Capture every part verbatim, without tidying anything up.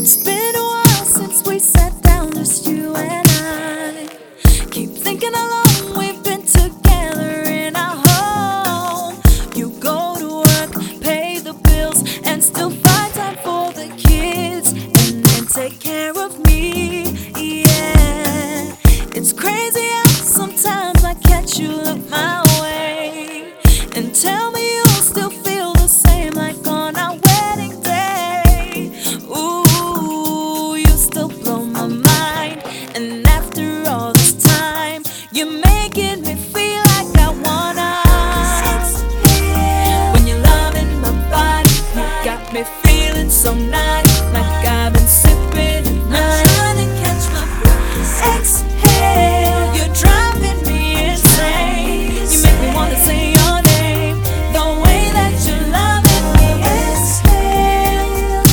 It's been a while since we sat down, just you and I. Keep thinking how long we've been together in our home. You go to work, pay the bills, and still find time for the kids, and then take care of me. Yeah, it's crazy how sometimes I catch you look my way and tell me you'll still feel the same like on our wedding day. Ooh, you still blow my mind, and after all this time, you're making me feel like I wanna. When you're loving my body, you got me feeling so nice, like I've been sipping at night. I'm trying to catch my breath. Exhale, you're driving me insane. You make me wanna say your name, the way that you're loving me. Exhale,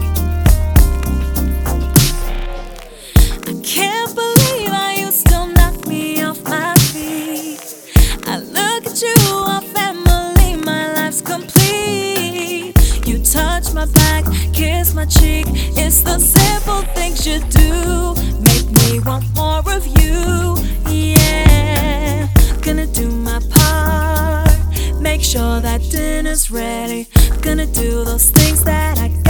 I can't believe how you still knock me off my feet. I look at you, our family, my life's complete. You touch my back, kiss my cheek. It's the simple things you do make me want more of you. Yeah, gonna do my part, make sure that dinner's ready. Gonna do those things that I